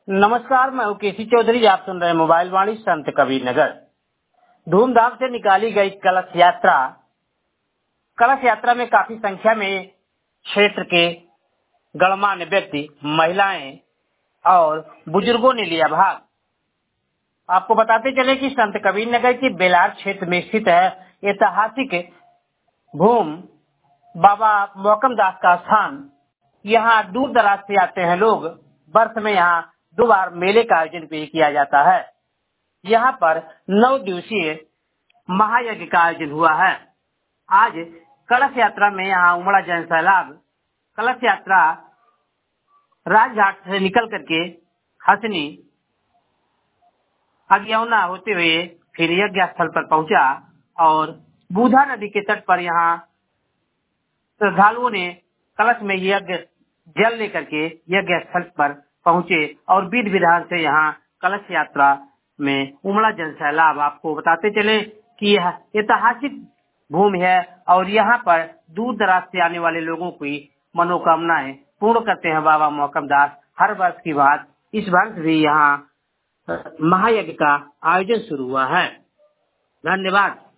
नमस्कार, मैं हूँ केसी चौधरी। आप सुन रहे हैं मोबाइल वाणी संत कबीर नगर। धूमधाम से निकाली गई कलश यात्रा। कलश यात्रा में काफी संख्या में क्षेत्र के गणमान्य व्यक्ति, महिलाएं और बुजुर्गों ने लिया भाग। आपको बताते चले कि संत कबीर नगर के बेलार क्षेत्र में स्थित है ऐतिहासिक भूम बाबा मोहकम दास का स्थान। यहाँ दूर दराज से आते हैं लोग। वर्ष में यहाँ 2 बार मेले का आयोजन भी किया जाता है। यहाँ पर 9 दिवसीय महायज्ञ का आयोजन हुआ है। आज कलश यात्रा में यहाँ उमड़ा जन सैलाब। कलश यात्रा राजघाट से निकल करके हसनी अज्ञौना होते हुए फिर यज्ञ स्थल पर पहुंचा और बूधा नदी के तट पर यहाँ श्रद्धालुओं ने कलश में यज्ञ जल लेकर के यज्ञ स्थल पर पहुंचे और विधि विधान से यहाँ कलश यात्रा में उमड़ा जन सैलाब। आपको बताते चले कि यह ऐतिहासिक भूमि है और यहाँ पर दूर दराज से आने वाले लोगों की मनोकामनाएं पूर्ण करते हैं बाबा मोहकम दास। हर वर्ष की बात इस वर्ष भी यहाँ महायज्ञ का आयोजन शुरू हुआ है। धन्यवाद।